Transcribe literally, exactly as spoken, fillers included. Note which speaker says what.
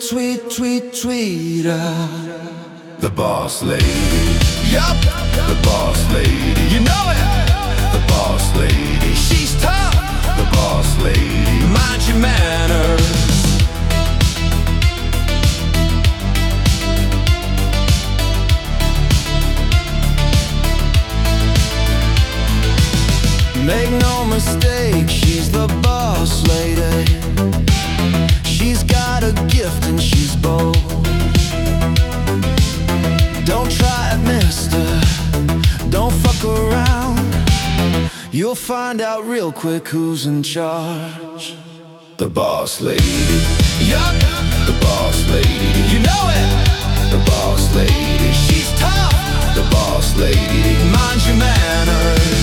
Speaker 1: tweet, tweet, tweeter.
Speaker 2: The boss lady.
Speaker 1: Yup,
Speaker 2: The boss lady.
Speaker 1: you know it.
Speaker 2: The boss lady.
Speaker 1: She's tough.
Speaker 2: The boss lady.
Speaker 1: Mind your manners. Make no mistake, she's the boss lady. She's got a gift and she's bold. Don't try it, mister, don't fuck around. You'll find out real quick who's in charge.
Speaker 2: The boss lady.
Speaker 1: Yup,
Speaker 2: The boss lady.
Speaker 1: you know it.
Speaker 2: The boss lady.
Speaker 1: She's tough.
Speaker 2: The boss lady.
Speaker 1: Mind your manners.